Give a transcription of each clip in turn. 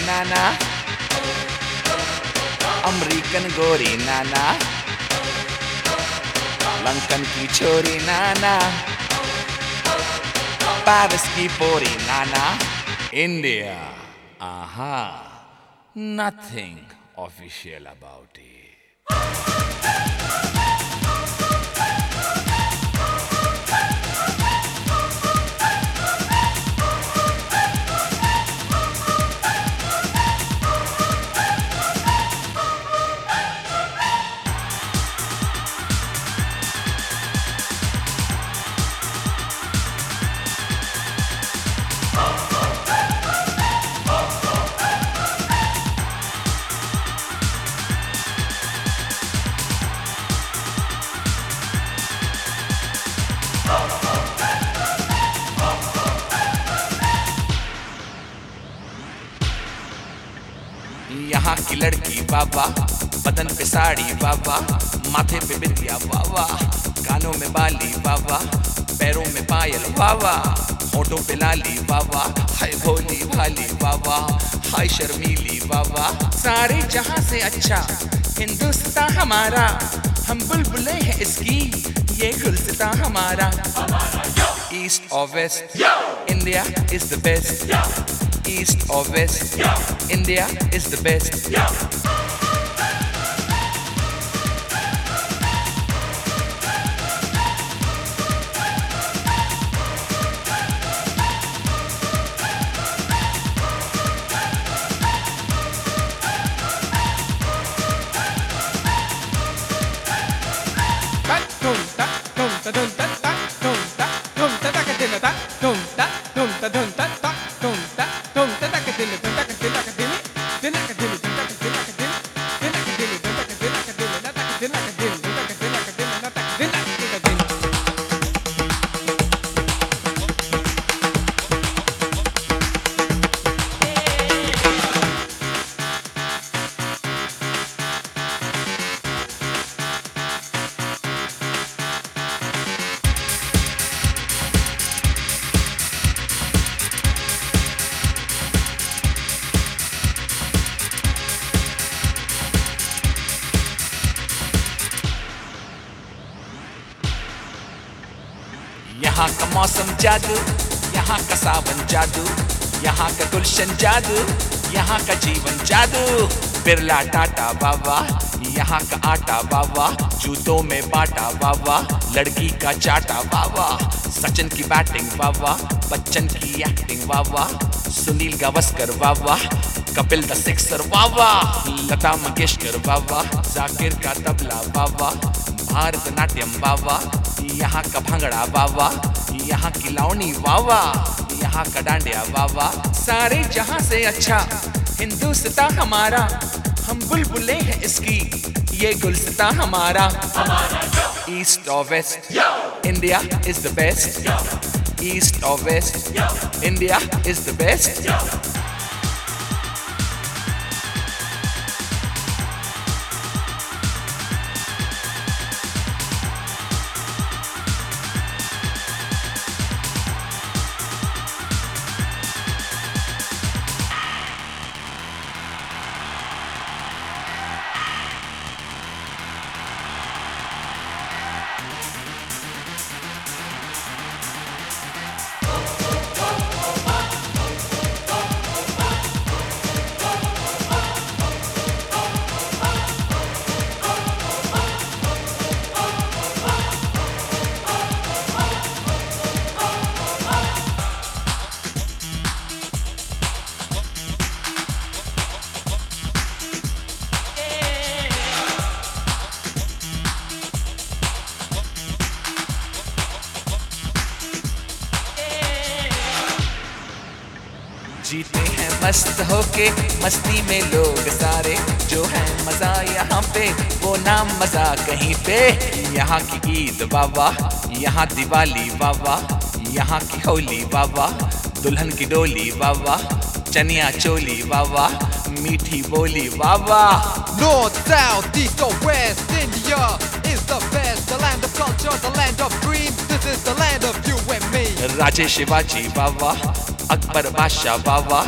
नाना, American गोरी नाना, Lankan की छोरी नाना, पेरिस की पोरी नाना, India, aha, nothing official about it. यहाँ की लड़की बाबा, बदन पे साड़ी बाबा, माथे पे बिंदिया बाबा, कानों में बाली बाबा, पैरों में पायल बाबा, होठों पे लाली बाबा, हाय भोली भाली बाबा, हाय शर्मीली बाबा। सारे जहां से अच्छा हिंदुस्तान हमारा, हम बुलबुलें हैं इसकी, ये गुलसितां हमारा। ईस्ट और west, India is the best. East or west, India is the best. यहाँ का मौसम जादू, यहाँ का सावन जादू, यहाँ का गुलशन जादू, यहाँ का जीवन जादू। बिरला टाटा बाबा, यहाँ का आटा बाबा, जूतों में बाटा बाबा, लड़की का चाटा बाबा, सचिन की बैटिंग बाबा, बच्चन की एक्टिंग बाबा, सुनील गावस्कर बाबा, कपिल द सिक्सर बाबा, लता मंगेशकर बाबा, जाकिर का तबला बाबा, भारतनाट्यम बाबा, यहाँ का भंगड़ा बाबा, यहाँ की लावनी बाबा, यहाँ का डांडिया बाबा। सारे जहां से अच्छा हिंदुस्तान हमारा, हम बुलबुलें हैं इसकी, ये गुलसितां हमारा। ईस्ट और west, India is the best. East और west, India is the best. जीते हैं मस्त होके मस्ती में लोग सारे, जो है मजा यहाँ पे वो नाम मजा कहीं पे। यहाँ की ईद बाबा, यहाँ दिवाली बाबा, यहाँ की होली बाबा, दुल्हन की डोली बाबा, चनिया चोली बाबा, मीठी बोली बाबा। North, south, east or west, India is the best. The land of culture, the land of dreams. This is the land of you and me. राजे शिवाजी बाबा, अकबर बादशाह बाबा,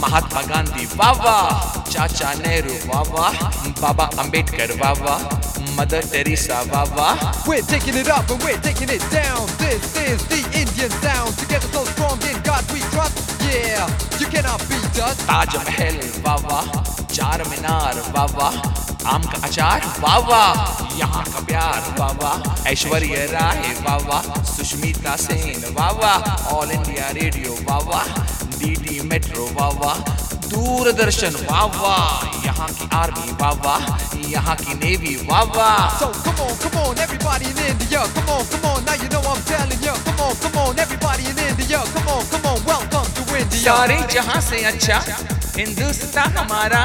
महात्मा गांधी वाह वाह, चाचा नेहरू वाह वाह, बाबा अंबेडकर वाह वाह, मदर टेरेसा वाह वाह. We're taking it up and we're taking it down. This is the Indian sound. Together so strong, in God we trust. Yeah, you cannot beat us. Taj Mahal वाह वाह, चार मीनार वाह वाह, आम का अचार वाह वाह, यहाँ का प्यार वाह वाह, ऐश्वर्या राय वाह वाह, सुष्मिता सेन वाह वाह, ऑल इंडिया रेडियो वाह वाह, डीडी मेट्रो वाह वाह, दूरदर्शन वाह वाह, यहाँ की आर्मी वाह वाह, यहाँ की नेवी वाह वाह. So come on, everybody in India. Come on, now you know I'm telling you. Come on, everybody in India. Come on, welcome to India. सारे जहाँ से अच्छा हिंदुस्तान हमारा,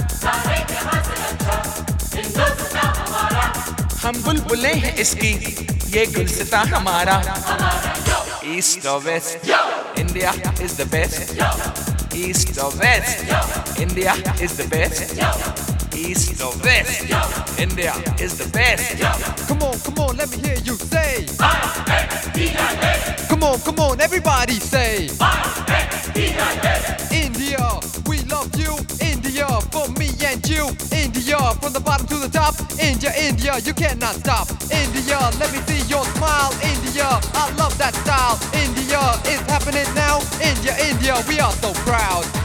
हम बुलबुलें हैं इसकी, ये गुलसिता हमारा. East or West, India is the best. East or West, India is the best. East or West, India is the best. Come on, let me hear you say. Come on, everybody say. India, we love you. India, for me and you. India, from the bottom to the top. India, you cannot stop. India, let me see your smile. India, I love that style. India is happening now. India, we are so proud.